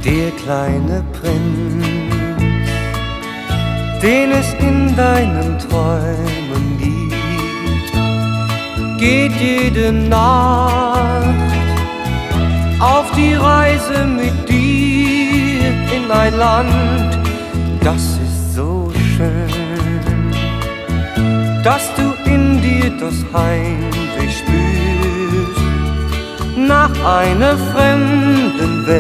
Der kleine Prinz, den es in deinen Träumen gibt, geht jede Nacht auf die Reise mit dir in ein Land, das ist so schön, dass du in dir das Heimweh spürst nach einer fremden